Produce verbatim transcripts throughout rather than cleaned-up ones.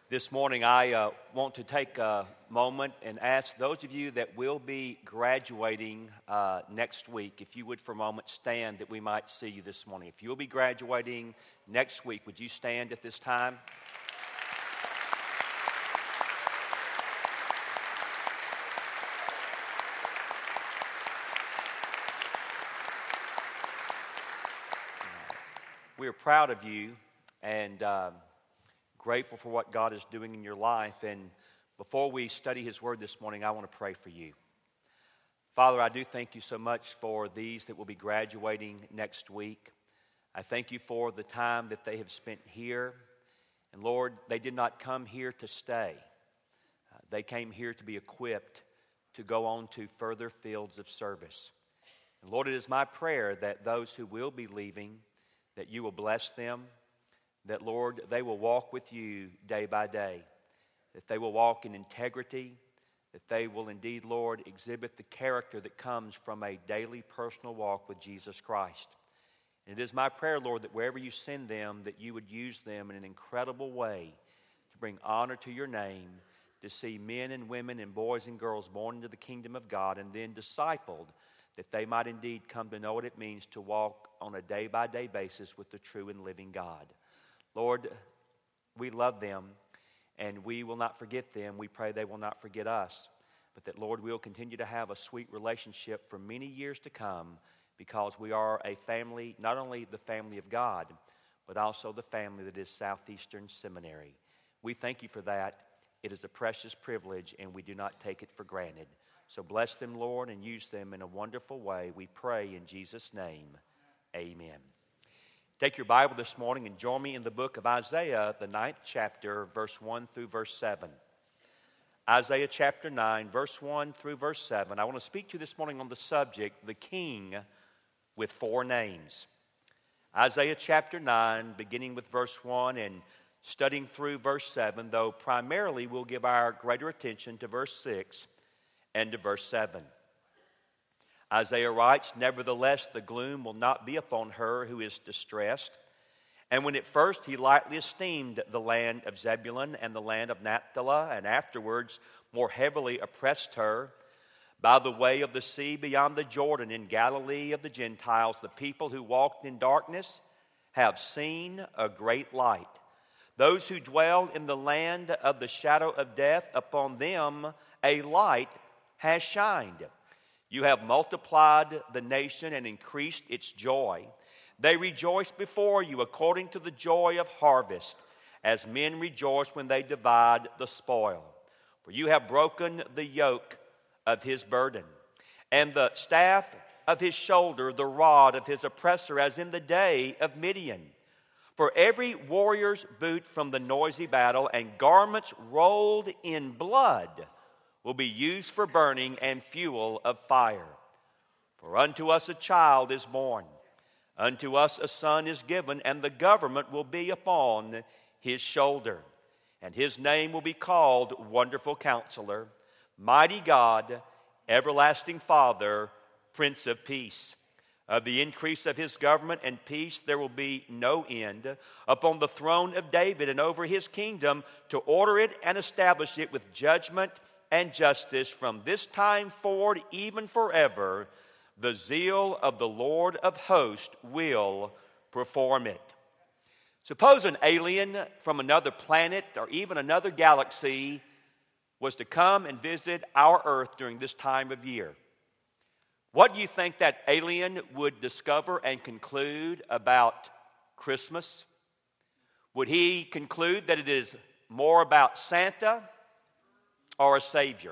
This morning, I uh, want to take a moment and ask those of you that will be graduating uh, next week, if you would for a moment stand that we might see you this morning. If you'll be graduating next week, would you stand at this time? We are proud of you and um, grateful for what God is doing in your life. And before we study His Word this morning, I want to pray for you. Father, I do thank you so much for these that will be graduating next week. I thank you for the time that they have spent here. And Lord, they did not come here to stay. Uh, they came here to be equipped to go on to further fields of service. And Lord, it is my prayer that those who will be leaving, that you will bless them, that, Lord, they will walk with you day by day, that they will walk in integrity, that they will indeed, Lord, exhibit the character that comes from a daily personal walk with Jesus Christ. And it is my prayer, Lord, that wherever you send them, that you would use them in an incredible way to bring honor to your name, to see men and women and boys and girls born into the kingdom of God and then discipled, that they might indeed come to know what it means to walk on a day-by-day basis with the true and living God. Lord, we love them, and we will not forget them. We pray they will not forget us, but that, Lord, we'll continue to have a sweet relationship for many years to come because we are a family, not only the family of God, but also the family that is Southeastern Seminary. We thank you for that. It is a precious privilege, and we do not take it for granted. So bless them, Lord, and use them in a wonderful way. We pray in Jesus' name. Amen. Take your Bible this morning and join me in the book of Isaiah, the ninth chapter, verse one through verse seven. Isaiah chapter nine, verse one through verse seven. I want to speak to you this morning on the subject, the King with Four Names. Isaiah chapter nine, beginning with verse one and studying through verse seven, though primarily we'll give our greater attention to verse six and to verse seven. Isaiah writes, "Nevertheless, the gloom will not be upon her who is distressed. And when at first he lightly esteemed the land of Zebulun and the land of Naphtali, and afterwards more heavily oppressed her, by the way of the sea beyond the Jordan in Galilee of the Gentiles, the people who walked in darkness have seen a great light. Those who dwell in the land of the shadow of death, upon them a light has shined. You have multiplied the nation and increased its joy. They rejoice before you according to the joy of harvest, as men rejoice when they divide the spoil. For you have broken the yoke of his burden, and the staff of his shoulder, the rod of his oppressor, as in the day of Midian. For every warrior's boot from the noisy battle and garments rolled in blood will be used for burning and fuel of fire. For unto us a child is born, unto us a son is given, and the government will be upon his shoulder. And his name will be called Wonderful Counselor, Mighty God, Everlasting Father, Prince of Peace. Of the increase of his government and peace there will be no end, upon the throne of David and over his kingdom, to order it and establish it with judgment and justice from this time forward, even forever. The zeal of the Lord of hosts will perform it." Suppose an alien from another planet or even another galaxy was to come and visit our earth during this time of year. What do you think that alien would discover and conclude about Christmas? Would he conclude that it is more about Santa or a Savior?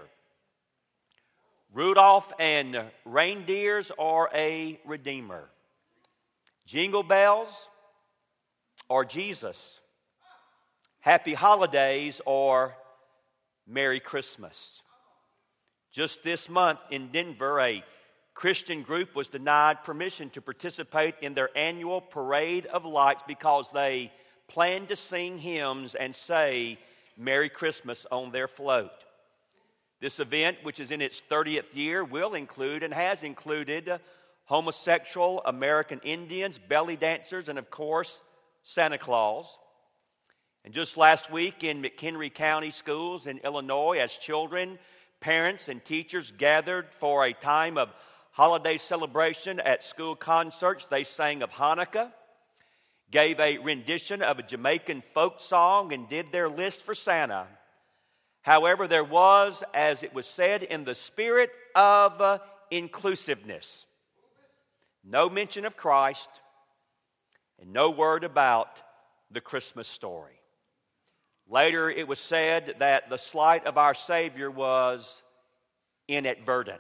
Rudolph and reindeers or a Redeemer? Jingle bells or Jesus? Happy holidays or Merry Christmas? Just this month in Denver, a Christian group was denied permission to participate in their annual parade of lights because they planned to sing hymns and say Merry Christmas on their float. This event, which is in its thirtieth year, will include and has included homosexual American Indians, belly dancers, and of course, Santa Claus. And just last week in McHenry County schools in Illinois, as children, parents, and teachers gathered for a time of holiday celebration at school concerts, they sang of Hanukkah, gave a rendition of a Jamaican folk song, and did their list for Santa. However, there was, as it was said, in the spirit of uh, inclusiveness, no mention of Christ and no word about the Christmas story. Later, it was said that the slight of our Savior was inadvertent.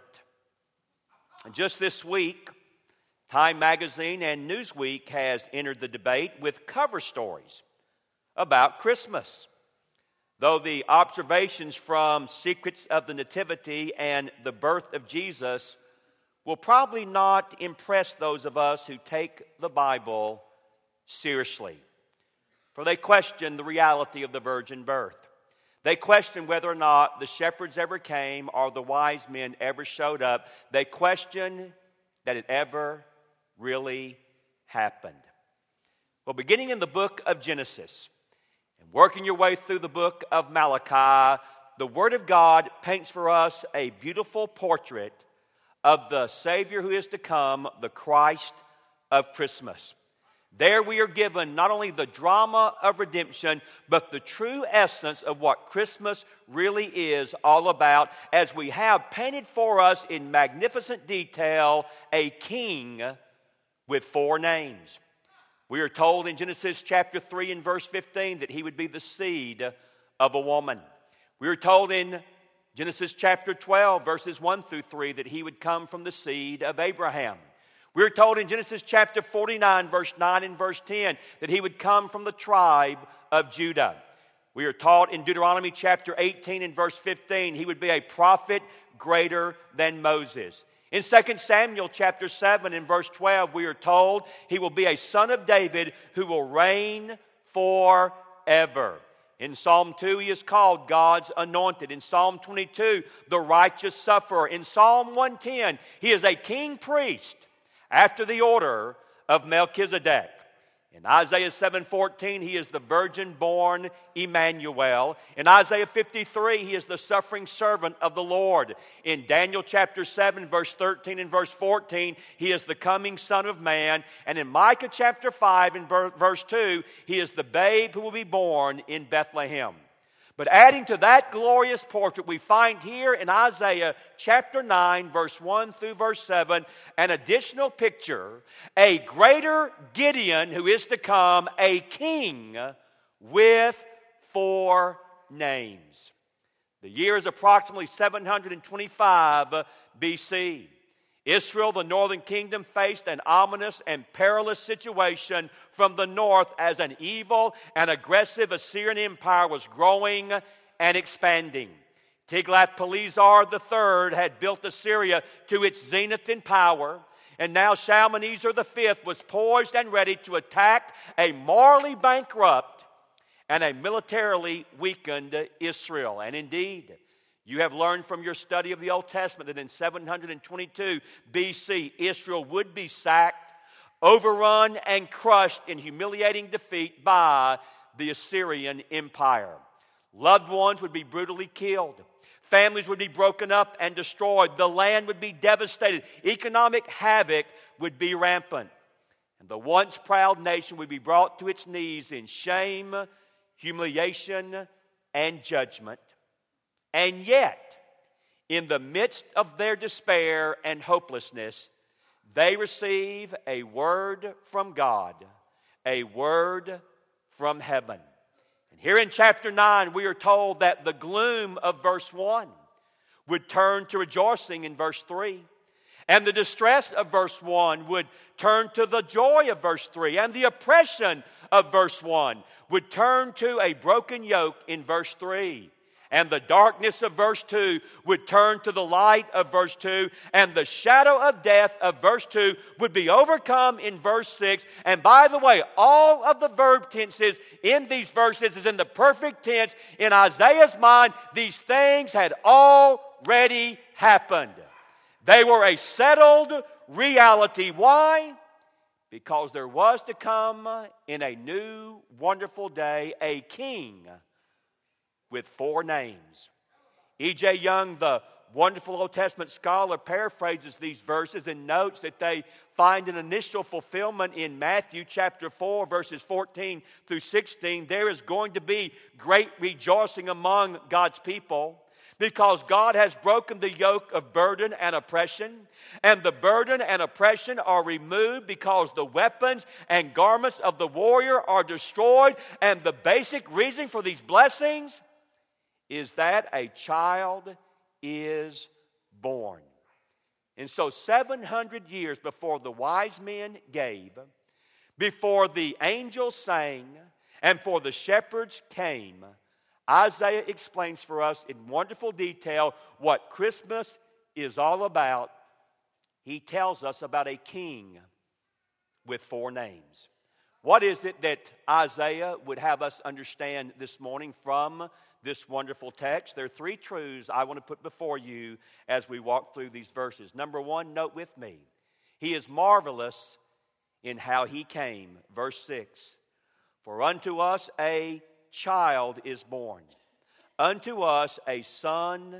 And just this week, Time Magazine and Newsweek has entered the debate with cover stories about Christmas. Though the observations from Secrets of the Nativity and the Birth of Jesus will probably not impress those of us who take the Bible seriously. For they question the reality of the virgin birth. They question whether or not the shepherds ever came or the wise men ever showed up. They question that it ever really happened. Well, beginning in the book of Genesis and working your way through the book of Malachi, the Word of God paints for us a beautiful portrait of the Savior who is to come, the Christ of Christmas. There we are given not only the drama of redemption, but the true essence of what Christmas really is all about, as we have painted for us in magnificent detail a king with four names. We are told in Genesis chapter three and verse fifteen that he would be the seed of a woman. We are told in Genesis chapter twelve, verses one through three, that he would come from the seed of Abraham. We're told in Genesis chapter forty-nine, verse nine and verse ten, that he would come from the tribe of Judah. We are taught in Deuteronomy chapter eighteen and verse fifteen, he would be a prophet greater than Moses. In Second Samuel chapter seven and verse twelve, we are told he will be a son of David who will reign forever. In Psalm two, he is called God's anointed. In Psalm twenty-two, the righteous sufferer. In Psalm one ten, he is a king priest after the order of Melchizedek. In Isaiah seven fourteen, he is the virgin-born Emmanuel. In Isaiah fifty-three, he is the suffering servant of the Lord. In Daniel chapter seven, verse thirteen and verse fourteen, he is the coming Son of Man. And in Micah chapter five and verse two, he is the babe who will be born in Bethlehem. But adding to that glorious portrait, we find here in Isaiah chapter nine, verse one through verse seven, an additional picture, a greater Gideon who is to come, a king with four names. The year is approximately seven hundred twenty-five B C. Israel, the northern kingdom, faced an ominous and perilous situation from the north as an evil and aggressive Assyrian empire was growing and expanding. Tiglath-Pileser the third had built Assyria to its zenith in power, and now Shalmaneser the fifth was poised and ready to attack a morally bankrupt and a militarily weakened Israel. And indeed, you have learned from your study of the Old Testament that in seven hundred twenty-two B C, Israel would be sacked, overrun, and crushed in humiliating defeat by the Assyrian Empire. Loved ones would be brutally killed. Families would be broken up and destroyed. The land would be devastated. Economic havoc would be rampant. And the once proud nation would be brought to its knees in shame, humiliation, and judgment. And yet, in the midst of their despair and hopelessness, they receive a word from God, a word from heaven. And here in chapter nine, we are told that the gloom of verse one would turn to rejoicing in verse three. And the distress of verse one would turn to the joy of verse three. And the oppression of verse one would turn to a broken yoke in verse three. And the darkness of verse two would turn to the light of verse two. And the shadow of death of verse two would be overcome in verse six. And by the way, all of the verb tenses in these verses is in the perfect tense. In Isaiah's mind, these things had already happened. They were a settled reality. Why? because there was to come in a new, wonderful day a king with four names. E J Young, the wonderful Old Testament scholar, paraphrases these verses and notes that they find an initial fulfillment in Matthew chapter four, verses fourteen through sixteen. There is going to be great rejoicing among God's people, because God has broken the yoke of burden and oppression, and the burden and oppression are removed because the weapons and garments of the warrior are destroyed. And the basic reason for these blessings is that a child is born. And so seven hundred years before the wise men gave, before the angels sang, and for the shepherds came, Isaiah explains for us in wonderful detail what Christmas is all about. He tells us about a king with four names. What is it that Isaiah would have us understand this morning from this wonderful text? There are three truths I want to put before you as we walk through these verses. Number one, note with me, he is marvelous in how he came. Verse six, for unto us a child is born, unto us a son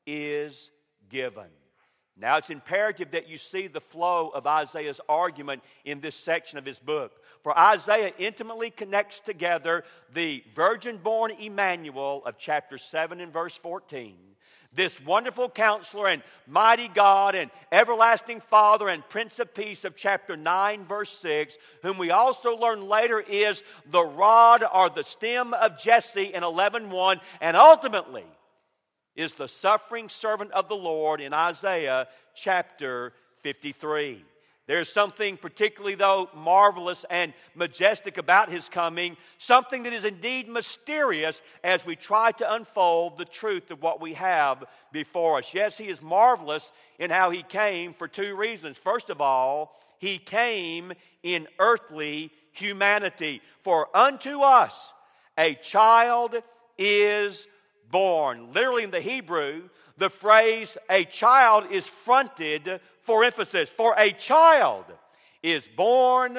is given. Now it's imperative that you see the flow of Isaiah's argument in this section of his book. For Isaiah intimately connects together the virgin-born Emmanuel of chapter seven and verse fourteen, this wonderful counselor and mighty God and everlasting Father and Prince of Peace of chapter nine verse six, whom we also learn later is the rod or the stem of Jesse in eleven one, and ultimately is the suffering servant of the Lord in Isaiah chapter fifty-three. There's something particularly, though, marvelous and majestic about his coming, something that is indeed mysterious as we try to unfold the truth of what we have before us. Yes, he is marvelous in how he came for two reasons. First of all, he came in earthly humanity. For unto us a child is born. Literally in the Hebrew, the phrase a child is fronted for emphasis. For a child is born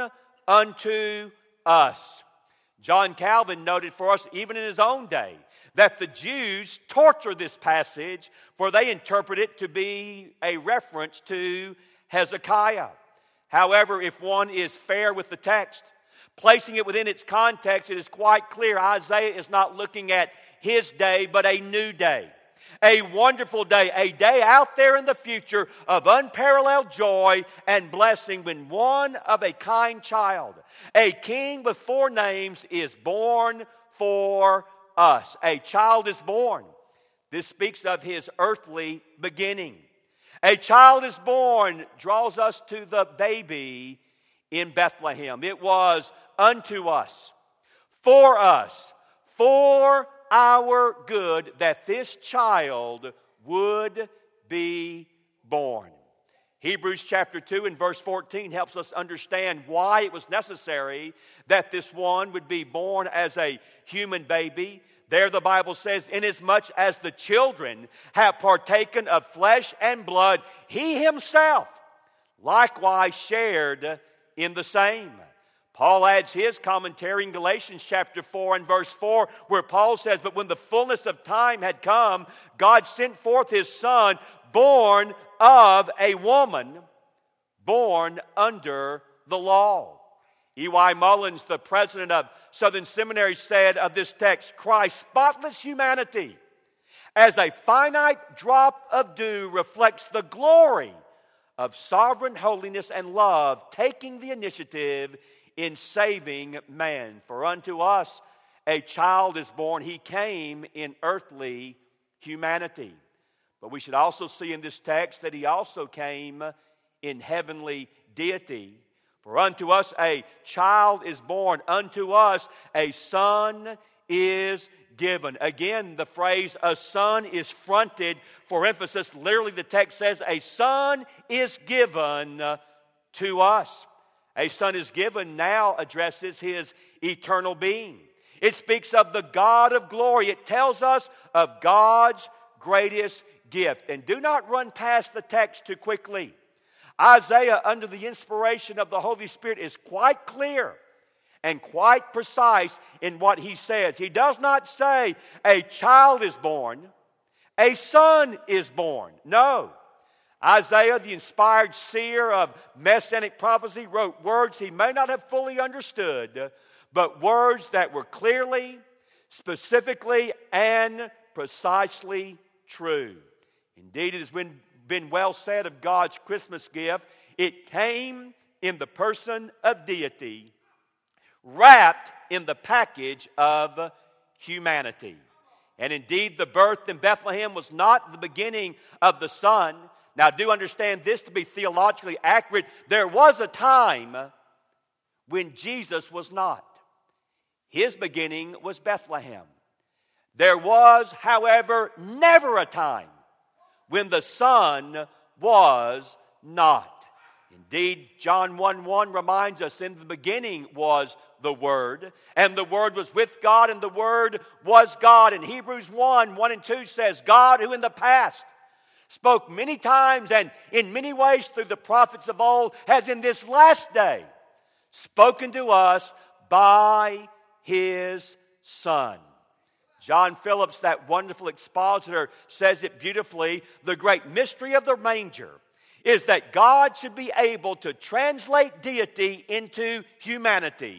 unto us. John Calvin noted for us, even in his own day, that the Jews torture this passage, for they interpret it to be a reference to Hezekiah. However, if one is fair with the text, placing it within its context, it is quite clear Isaiah is not looking at his day, but a new day. A wonderful day, a day out there in the future of unparalleled joy and blessing when one of a kind child, a king with four names, is born for us. A child is born. This speaks of his earthly beginning. A child is born draws us to the baby in Bethlehem. It was unto us, for us, for our good, that this child would be born. Hebrews chapter two and verse fourteen helps us understand why it was necessary that this one would be born as a human baby. There the Bible says, inasmuch as the children have partaken of flesh and blood, he himself likewise shared in the same. Paul adds his commentary in Galatians chapter four and verse four, where Paul says, but when the fullness of time had come, God sent forth his son, born of a woman, born under the law. E Y Mullins, the president of Southern Seminary, said of this text, Christ's spotless humanity as a finite drop of dew reflects the glory of sovereign holiness and love, taking the initiative in saving man. For unto us a child is born. He came in earthly humanity. But we should also see in this text that he also came in heavenly deity. For unto us a child is born, unto us a son is given. Again, the phrase a son is fronted for emphasis. Literally the text says a son is given to us. A son is given now addresses his eternal being. It speaks of the God of glory. It tells us of God's greatest gift. And do not run past the text too quickly. Isaiah, under the inspiration of the Holy Spirit, is quite clear and quite precise in what he says. He does not say a child is born, a son is born. No. Isaiah, the inspired seer of messianic prophecy, wrote words he may not have fully understood, but words that were clearly, specifically, and precisely true. Indeed, it has been, been well said of God's Christmas gift, it came in the person of deity, wrapped in the package of humanity. And indeed, the birth in Bethlehem was not the beginning of the Son. Now, do understand this to be theologically accurate. There was a time when Jesus was not. His beginning was Bethlehem. There was, however, never a time when the Son was not. Indeed, John one one reminds us, in the beginning was the Word, and the Word was with God, and the Word was God. And Hebrews one, one and two says, God, who in the past spoke many times and in many ways through the prophets of old, has in this last day spoken to us by His Son. John Phillips, that wonderful expositor, says it beautifully. The great mystery of the manger is that God should be able to translate deity into humanity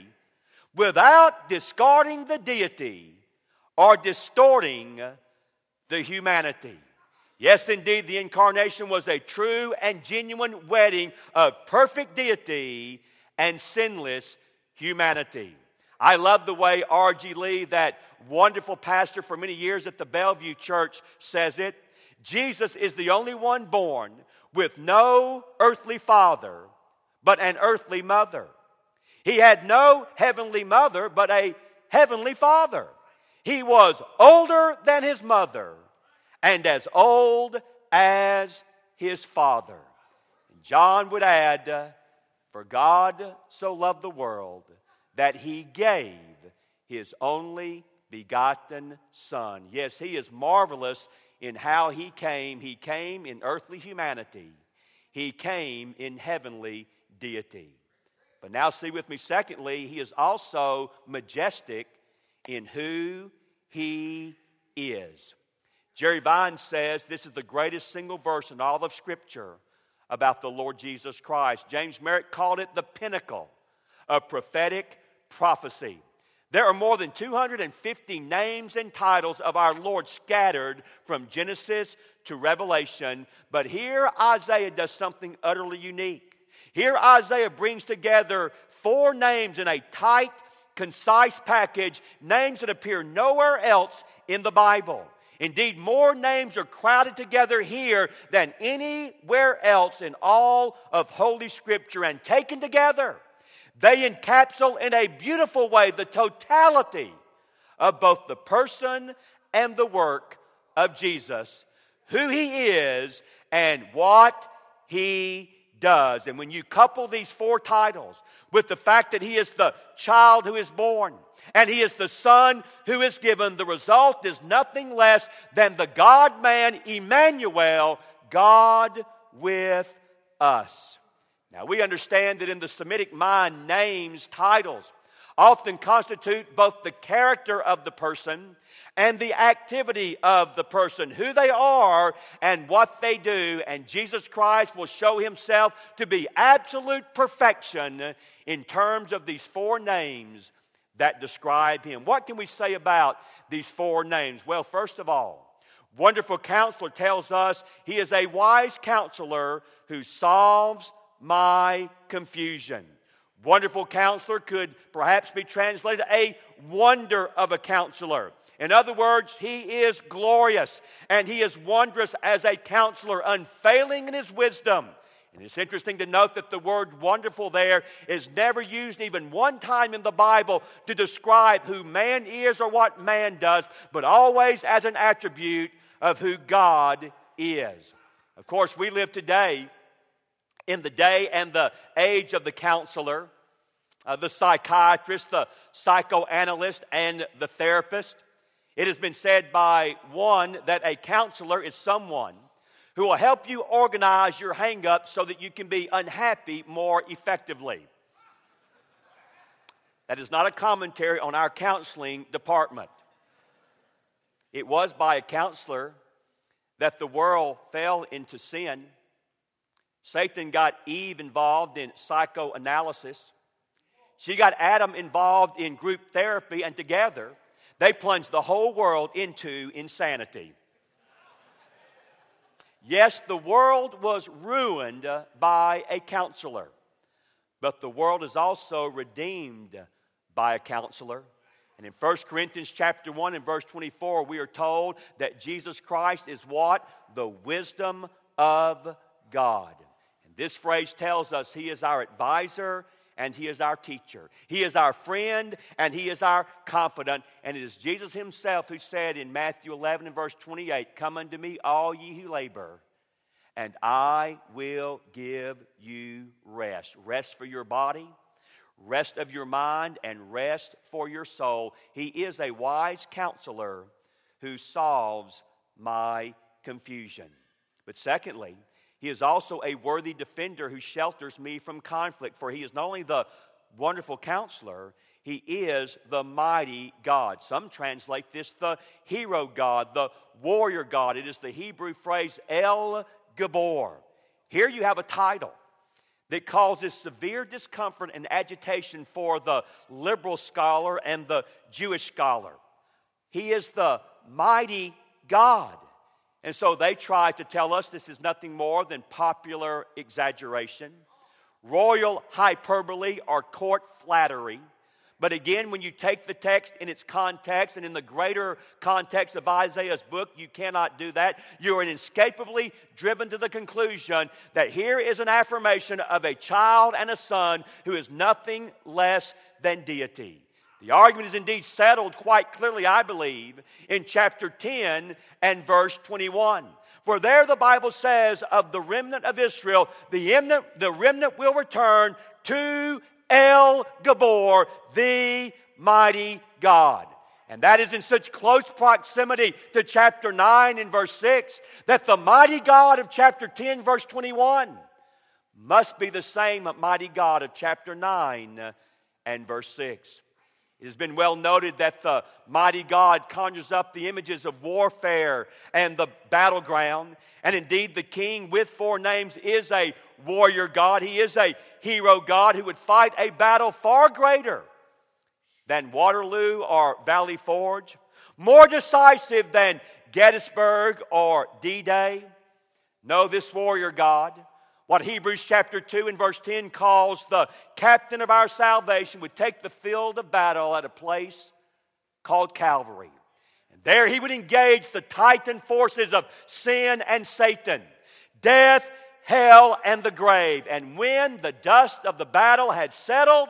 without discarding the deity or distorting the humanity. Yes, indeed, the incarnation was a true and genuine wedding of perfect deity and sinless humanity. I love the way R G Lee, that wonderful pastor for many years at the Bellevue Church, says it. Jesus is the only one born with no earthly father, but an earthly mother. He had no heavenly mother, but a heavenly father. He was older than his mother, and as old as his father. John would add, uh, for God so loved the world that He gave His only begotten Son. Yes, He is marvelous in how He came. He came in earthly humanity. He came in heavenly deity. But now see with me, secondly, He is also majestic in who He is. Jerry Vine says this is the greatest single verse in all of Scripture about the Lord Jesus Christ. James Merritt called it the pinnacle of prophetic prophecy. There are more than two hundred fifty names and titles of our Lord scattered from Genesis to Revelation, but here Isaiah does something utterly unique. Here Isaiah brings together four names in a tight, concise package, names that appear nowhere else in the Bible. Indeed, more names are crowded together here than anywhere else in all of Holy Scripture, and taken together, they encapsulate in a beautiful way the totality of both the person and the work of Jesus, who He is and what He does. And when you couple these four titles with the fact that He is the child who is born and He is the Son who is given, the result is nothing less than the God-man Emmanuel, God with us. Now, we understand that in the Semitic mind, names, titles, often constitute both the character of the person and the activity of the person, who they are and what they do. And Jesus Christ will show Himself to be absolute perfection in terms of these four names that describe Him. What can we say about these four names? Well, first of all, Wonderful Counselor tells us He is a wise counselor who solves my confusion. Wonderful Counselor could perhaps be translated a wonder of a counselor. In other words, He is glorious and He is wondrous as a counselor, unfailing in His wisdom. And it's interesting to note that the word wonderful there is never used even one time in the Bible to describe who man is or what man does, but always as an attribute of who God is. Of course, we live today in the day and the age of the counselor, uh, the psychiatrist, the psychoanalyst, and the therapist. It has been said by one that a counselor is someone who will help you organize your hang-ups so that you can be unhappy more effectively. That is not a commentary on our counseling department. It was by a counselor that the world fell into sin. Satan got Eve involved in psychoanalysis. She got Adam involved in group therapy, and together they plunged the whole world into insanity. Yes, the world was ruined by a counselor, but the world is also redeemed by a counselor. And in First Corinthians chapter one and verse twenty-four, we are told that Jesus Christ is what? The wisdom of God. And this phrase tells us He is our advisor and He is our teacher. He is our friend and He is our confidant. And it is Jesus Himself who said in Matthew eleven and verse twenty-eight, "Come unto me, all ye who labor, and I will give you rest." Rest for your body, rest of your mind, and rest for your soul. He is a wise counselor who solves my confusion. But secondly, He is also a worthy defender who shelters me from conflict. For He is not only the wonderful counselor, He is the mighty God. Some translate this the hero God, the warrior God. It is the Hebrew phrase El Gabor. Here you have a title that causes severe discomfort and agitation for the liberal scholar and the Jewish scholar. He is the mighty God. And so they try to tell us this is nothing more than popular exaggeration, royal hyperbole, or court flattery. But again, when you take the text in its context and in the greater context of Isaiah's book, you cannot do that. You are inescapably driven to the conclusion that here is an affirmation of a child and a son who is nothing less than deity. The argument is indeed settled quite clearly, I believe, in chapter ten and verse twenty-one. For there the Bible says of the remnant of Israel, the remnant, the remnant will return to El Gabor, the mighty God. And that is in such close proximity to chapter nine and verse six that the mighty God of chapter ten, verse twenty-one must be the same mighty God of chapter nine and verse six. It has been well noted that the mighty God conjures up the images of warfare and the battleground. And indeed, the king with four names is a warrior God. He is a hero God who would fight a battle far greater than Waterloo or Valley Forge, more decisive than Gettysburg or D-Day. No, this warrior God, what Hebrews chapter two and verse ten calls the captain of our salvation, would take the field of battle at a place called Calvary. And there he would engage the titan forces of sin and Satan, death, hell, and the grave. And when the dust of the battle had settled,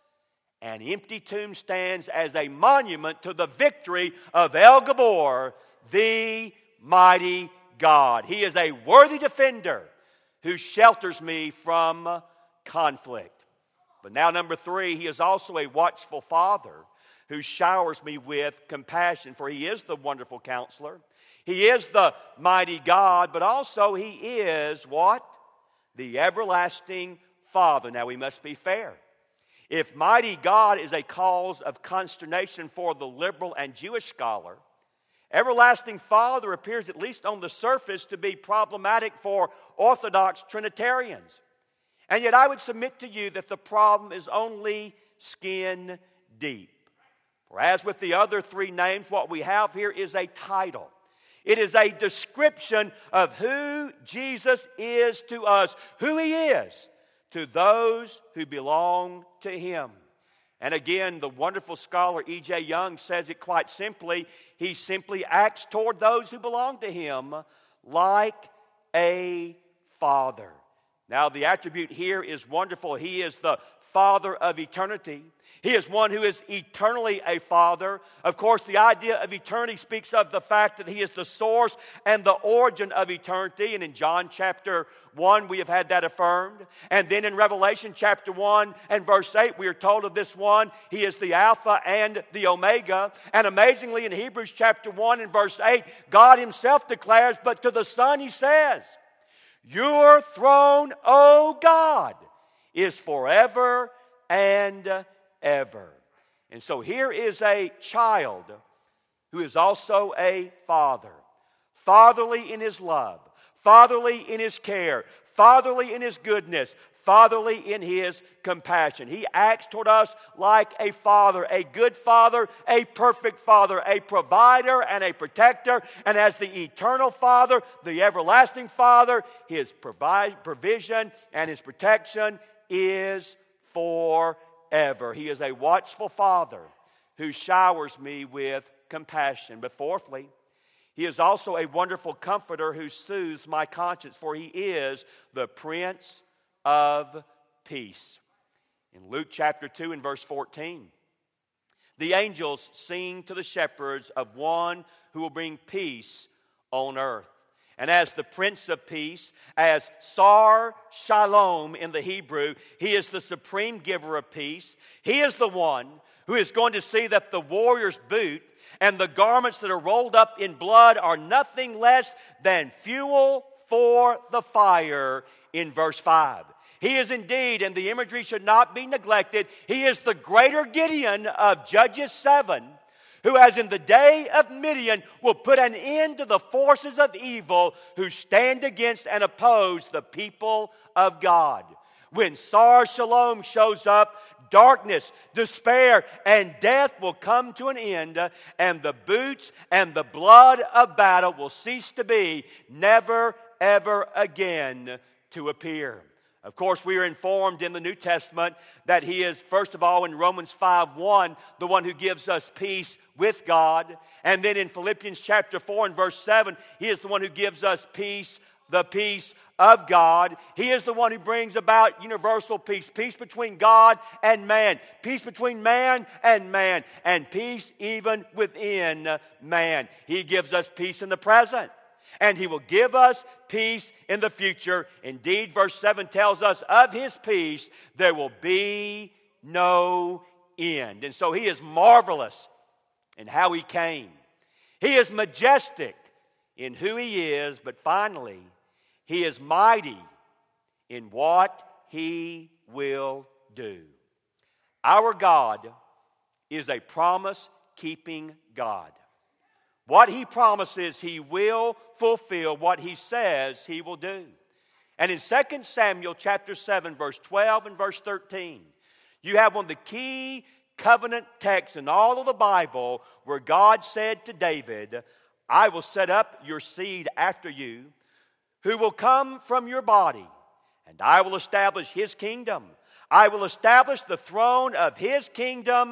an empty tomb stands as a monument to the victory of El Gabor, the mighty God. He is a worthy defender who shelters me from conflict. But now, number three, He is also a watchful Father who showers me with compassion. For He is the wonderful counselor. He is the mighty God, but also He is what? The everlasting Father. Now, we must be fair. If mighty God is a cause of consternation for the liberal and Jewish scholar, everlasting Father appears, at least on the surface, to be problematic for Orthodox Trinitarians. And yet I would submit to you that the problem is only skin deep. For as with the other three names, what we have here is a title. It is a description of who Jesus is to us, who He is to those who belong to Him. And again, the wonderful scholar E J Young says it quite simply. He simply acts toward those who belong to Him like a father. Now, the attribute here is wonderful. He is the Father of eternity. He is one who is eternally a Father. Of course, the idea of eternity speaks of the fact that He is the source and the origin of eternity. And in John chapter one, we have had that affirmed. And then in Revelation chapter one and verse eight, we are told of this one, He is the Alpha and the Omega. And amazingly, in Hebrews chapter one and verse eight, God Himself declares, but to the Son He says, your throne, O God, is forever and ever. And so here is a child who is also a father. Fatherly in his love, fatherly in his care, fatherly in his goodness, fatherly in his compassion. He acts toward us like a father, a good father, a perfect father, a provider and a protector. And as the eternal Father, the everlasting Father, His provide, provision and His protection is forever. He is a watchful Father who showers me with compassion. But fourthly, He is also a wonderful comforter who soothes my conscience, for He is the Prince of Peace. In Luke chapter two and verse fourteen, the angels sing to the shepherds of one who will bring peace on earth. And as the Prince of Peace, as Sar Shalom in the Hebrew, He is the supreme giver of peace. He is the one who is going to see that the warrior's boot and the garments that are rolled up in blood are nothing less than fuel for the fire in verse five. He is indeed, and the imagery should not be neglected, He is the greater Gideon of Judges seven, who as in the day of Midian will put an end to the forces of evil who stand against and oppose the people of God. When Sar Shalom shows up, darkness, despair, and death will come to an end, and the boots and the blood of battle will cease to be, never, ever again to appear. Of course, we are informed in the New Testament that He is, first of all, in Romans five one, the one who gives us peace with God. And then in Philippians chapter four and verse seven, He is the one who gives us peace, the peace of God. He is the one who brings about universal peace, peace between God and man, peace between man and man, and peace even within man. He gives us peace in the present, and He will give us peace in the future. Indeed, verse seven tells us of His peace there will be no end. And so He is marvelous in how He came. He is majestic in who He is, but finally, He is mighty in what He will do. Our God is a promise-keeping God. What He promises, He will fulfill. What He says, He will do. And in Second Samuel chapter seven, verse twelve and verse thirteen, you have one of the key covenant texts in all of the Bible where God said to David, I will set up your seed after you, who will come from your body, and I will establish His kingdom. I will establish the throne of His kingdom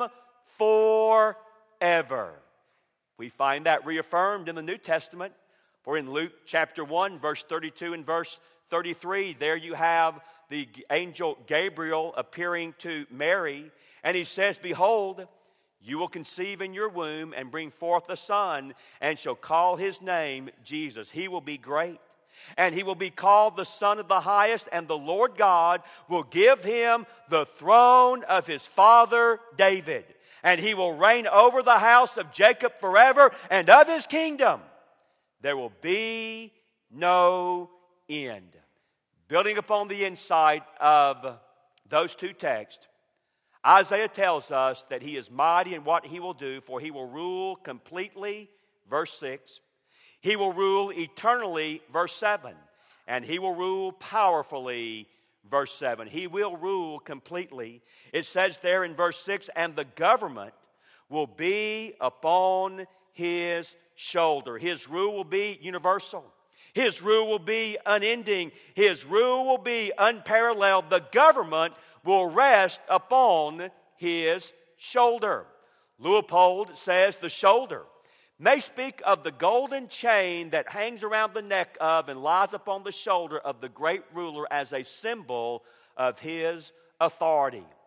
forever. We find that reaffirmed in the New Testament, for in Luke chapter one, verse thirty-two and verse thirty-three, there you have the angel Gabriel appearing to Mary, and he says, behold, you will conceive in your womb and bring forth a son, and shall call his name Jesus. He will be great, and he will be called the Son of the Highest, and the Lord God will give him the throne of his father David. And he will reign over the house of Jacob forever, and of his kingdom there will be no end. Building upon the insight of those two texts, Isaiah tells us that He is mighty in what He will do, for He will rule completely, verse six. He will rule eternally, verse seven. And He will rule powerfully, verse seven. He will rule completely. It says there in verse six, and the government will be upon His shoulder. His rule will be universal. His rule will be unending. His rule will be unparalleled. The government will rest upon His shoulder. Leopold says the shoulder may speak of the golden chain that hangs around the neck of and lies upon the shoulder of the great ruler as a symbol of his authority.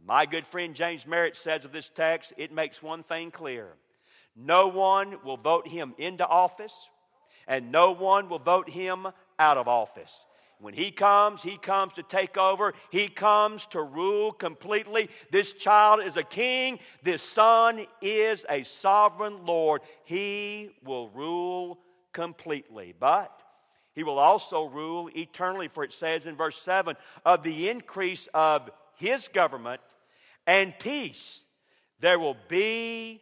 My good friend James Merritt says of this text, it makes one thing clear. No one will vote him into office, and no one will vote him out of office. When he comes, he comes to take over. He comes to rule completely. This child is a king. This son is a sovereign Lord. He will rule completely. But he will also rule eternally. For it says in verse seven, of the increase of his government and peace, there will be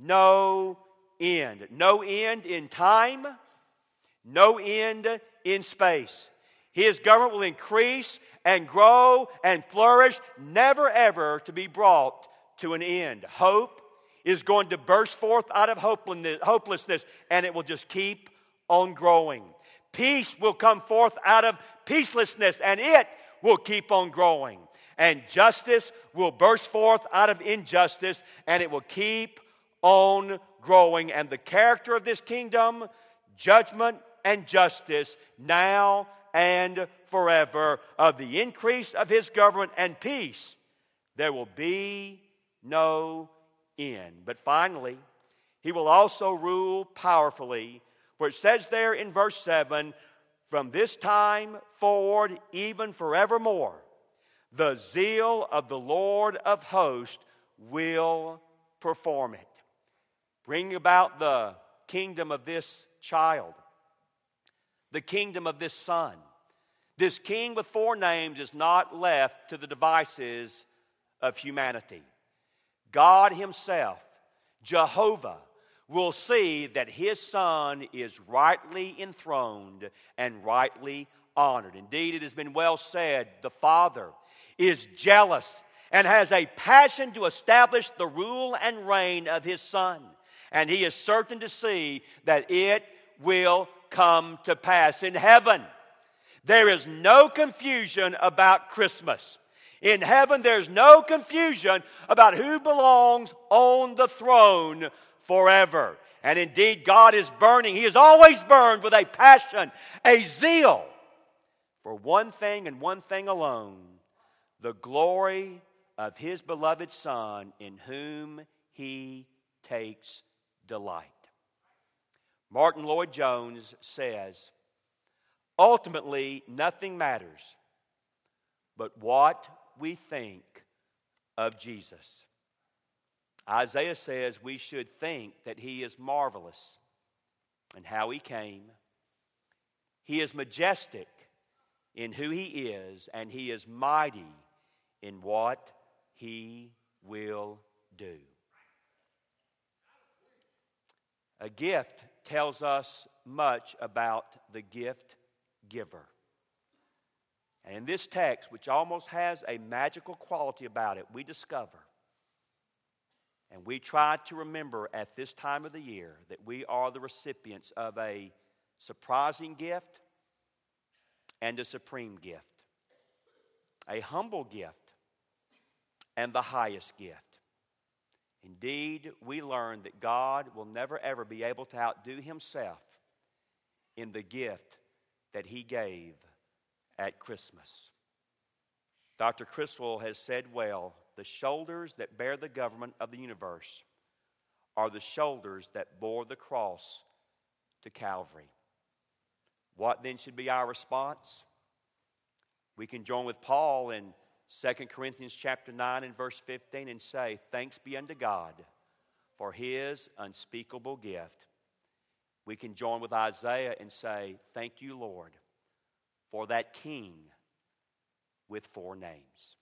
no end. No end in time, no end in space. His government will increase and grow and flourish, never ever to be brought to an end. Hope is going to burst forth out of hopelessness, and it will just keep on growing. Peace will come forth out of peacelessness, and it will keep on growing. And justice will burst forth out of injustice, and it will keep on growing. And the character of this kingdom, judgment and justice, now and forever. Of the increase of his government and peace, there will be no end. But finally, he will also rule powerfully. For it says there in verse seven, from this time forward, even forevermore, the zeal of the Lord of hosts will perform it. Bringing about the kingdom of this child, the kingdom of this son. This king with four names is not left to the devices of humanity. God himself, Jehovah, will see that his son is rightly enthroned and rightly honored. Indeed, it has been well said, the Father is jealous and has a passion to establish the rule and reign of his son. And he is certain to see that it will come to pass. In heaven, there is no confusion about Christmas. In heaven, there's no confusion about who belongs on the throne forever. And indeed, God is burning. He is always burned with a passion, a zeal for one thing and one thing alone, the glory of his beloved Son, in whom he takes delight. Martin Lloyd-Jones says, ultimately, nothing matters but what we think of Jesus. Isaiah says we should think that he is marvelous in how he came. He is majestic in who he is, and he is mighty in what he will do. A gift tells us much about the gift giver. And in this text, which almost has a magical quality about it, we discover, and we try to remember at this time of the year, that we are the recipients of a surprising gift and a supreme gift. A humble gift and the highest gift. Indeed, we learn that God will never ever be able to outdo himself in the gift that he gave at Christmas. Doctor Criswell has said well, the shoulders that bear the government of the universe are the shoulders that bore the cross to Calvary. What then should be our response? We can join with Paul in Second Corinthians chapter nine and verse fifteen and say, thanks be unto God for his unspeakable gift. We can join with Isaiah and say, thank you, Lord, for that king with four names.